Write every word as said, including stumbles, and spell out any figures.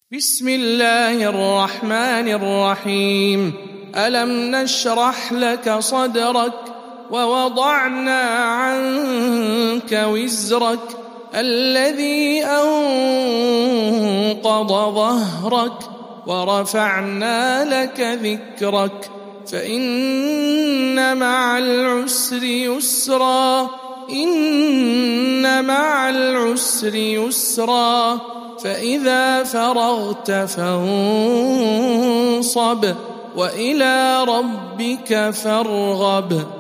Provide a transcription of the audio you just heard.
بسم الله الرحمن الرحيم. ألم نشرح لك صدرك ووضعنا عنك وزرك الذي أنقض ظهرك ورفعنا لك ذكرك فإن مع العسر يسرا إن مع العسر يسرا فإذا فرغت فانصب وإلى ربك فارغب.